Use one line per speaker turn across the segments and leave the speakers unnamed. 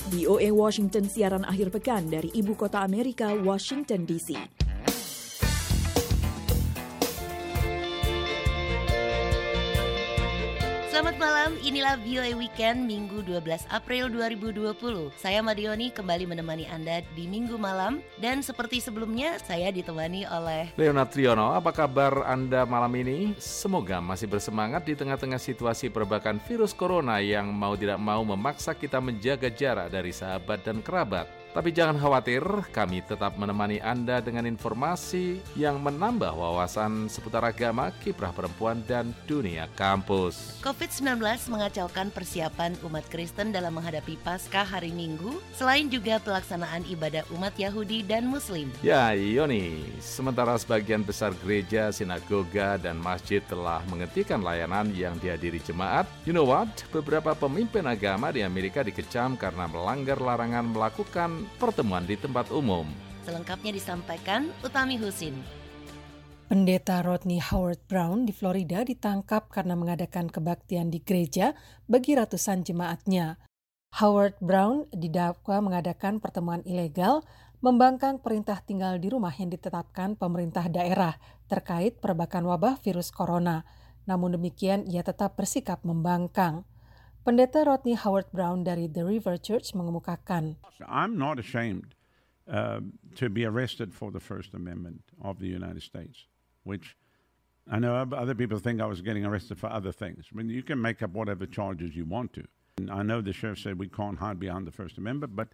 VOA Washington siaran akhir pekan dari Ibu Kota Amerika, Washington DC.
Selamat malam, inilah VOA Weekend Minggu 12 April 2020. Saya Madioni kembali menemani Anda di Minggu malam. Dan seperti sebelumnya, saya ditemani oleh
Leonard Triono. Apa kabar Anda malam ini? Semoga masih bersemangat di tengah-tengah situasi perbakan virus corona yang mau tidak mau memaksa kita menjaga jarak dari sahabat dan kerabat. Tapi jangan khawatir, kami tetap menemani Anda dengan informasi yang menambah wawasan seputar agama, kiprah perempuan, dan dunia kampus.
COVID-19 mengacaukan persiapan umat Kristen dalam menghadapi Paskah hari Minggu, selain juga pelaksanaan ibadah umat Yahudi dan Muslim.
Ya, Yoni, sementara sebagian besar gereja, sinagoga, dan masjid telah menghentikan layanan yang dihadiri jemaat, you know what? Beberapa pemimpin agama di Amerika dikecam karena melanggar larangan melakukan pertemuan di tempat umum.
Selengkapnya disampaikan Utami Husin.
Pendeta Rodney Howard Brown di Florida ditangkap karena mengadakan kebaktian di gereja bagi ratusan jemaatnya. Howard Brown didakwa mengadakan pertemuan ilegal, membangkang perintah tinggal di rumah yang ditetapkan pemerintah daerah terkait perbakan wabah virus corona. Namun demikian, ia tetap bersikap membangkang. Pendeta Rodney Howard Brown dari The River Church mengemukakan,
I'm not ashamed to be arrested for the First Amendment of the United States, which I know other people think I was getting arrested for other things. I mean, you can make up whatever charges you want to. And I know the sheriff said we can't hide behind the First Amendment, but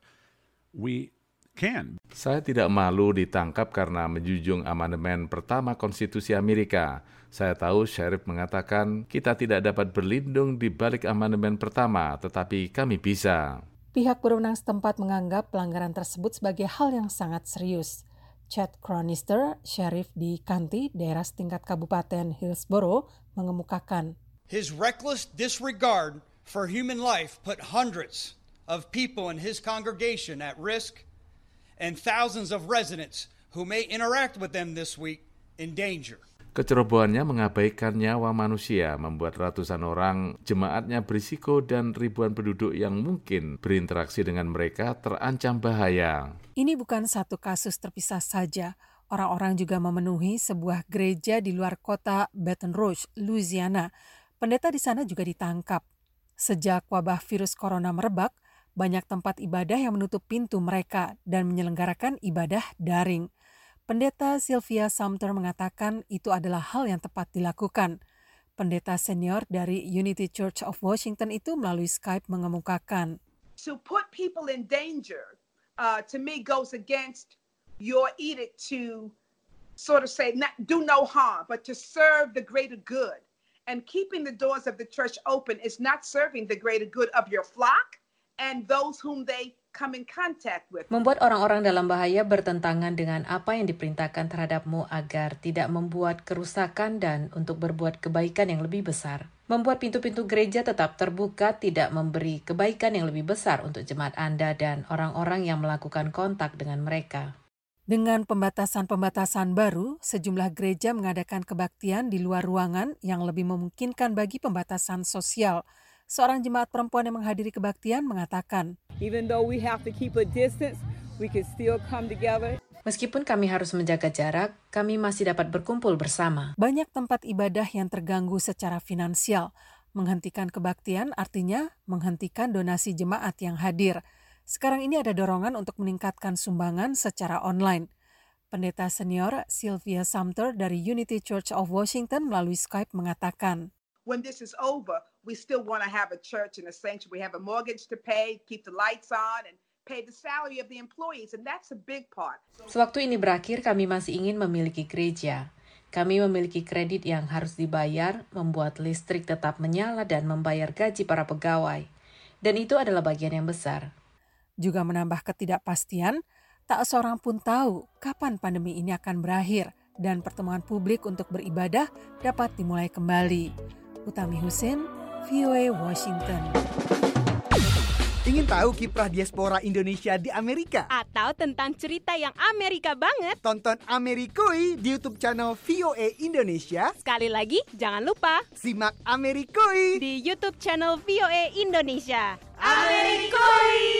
we can.
Saya tidak malu ditangkap karena menjunjung amandemen pertama Konstitusi Amerika. Saya tahu sheriff mengatakan kita tidak dapat berlindung di balik amandemen pertama, tetapi kami bisa.
Pihak berwenang setempat menganggap pelanggaran tersebut sebagai hal yang sangat serius. Chad Cronister, sheriff di Canty, daerah setingkat Kabupaten Hillsborough, mengemukakan,
His reckless disregard for human life put hundreds of people in his congregation at risk and thousands of residents who may interact with them this week in danger.
Kecerobohannya mengabaikan nyawa manusia, membuat ratusan orang jemaatnya berisiko dan ribuan penduduk yang mungkin berinteraksi dengan mereka terancam bahaya.
Ini bukan satu kasus terpisah saja. Orang-orang juga memenuhi sebuah gereja di luar kota Baton Rouge, Louisiana. Pendeta di sana juga ditangkap. Sejak wabah virus corona merebak, banyak tempat ibadah yang menutup pintu mereka dan menyelenggarakan ibadah daring. Pendeta Sylvia Sumter mengatakan itu adalah hal yang tepat dilakukan. Pendeta senior dari Unity Church of Washington itu melalui Skype mengemukakan,
To put people in danger, to me, goes against your edict to sort of say, do no harm, but to serve the greater good. And keeping the doors of the church open is not serving the greater good of your flock and those whom they come in contact with.
Membuat orang-orang dalam bahaya bertentangan dengan apa yang diperintahkan terhadapmu agar tidak membuat kerusakan dan untuk berbuat kebaikan yang lebih besar. Membuat pintu-pintu gereja tetap terbuka tidak memberi kebaikan yang lebih besar untuk jemaat Anda dan orang-orang yang melakukan kontak dengan mereka.
Dengan pembatasan-pembatasan baru, sejumlah gereja mengadakan kebaktian di luar ruangan yang lebih memungkinkan bagi pembatasan sosial. Seorang jemaat perempuan yang menghadiri kebaktian mengatakan,
Even though we have to keep a distance, we can still come together.
Meskipun kami harus menjaga jarak, kami masih dapat berkumpul bersama.
Banyak tempat ibadah yang terganggu secara finansial. Menghentikan kebaktian artinya menghentikan donasi jemaat yang hadir. Sekarang ini ada dorongan untuk meningkatkan sumbangan secara online. Pendeta senior Sylvia Sumter dari Unity Church of Washington melalui Skype mengatakan,
When this is over, we still want to have a church and a sanctuary. We have a mortgage to pay, keep the lights on, and pay the salary of the employees, and that's a big part.
Sewaktu ini berakhir, kami masih ingin memiliki gereja. Kami memiliki kredit yang harus dibayar, membuat listrik tetap menyala dan membayar gaji para pegawai. Dan itu adalah bagian yang besar.
Juga menambah ketidakpastian, tak seorang pun tahu kapan pandemi ini akan berakhir dan pertemuan publik untuk beribadah dapat dimulai kembali. Utami Husin, VOA Washington.
Ingin tahu kiprah diaspora Indonesia di Amerika?
Atau tentang cerita yang Amerika banget?
Tonton Amerikoi di YouTube channel VOA Indonesia.
Sekali lagi, jangan lupa
simak Amerikoi
di YouTube channel VOA Indonesia. Amerikoi!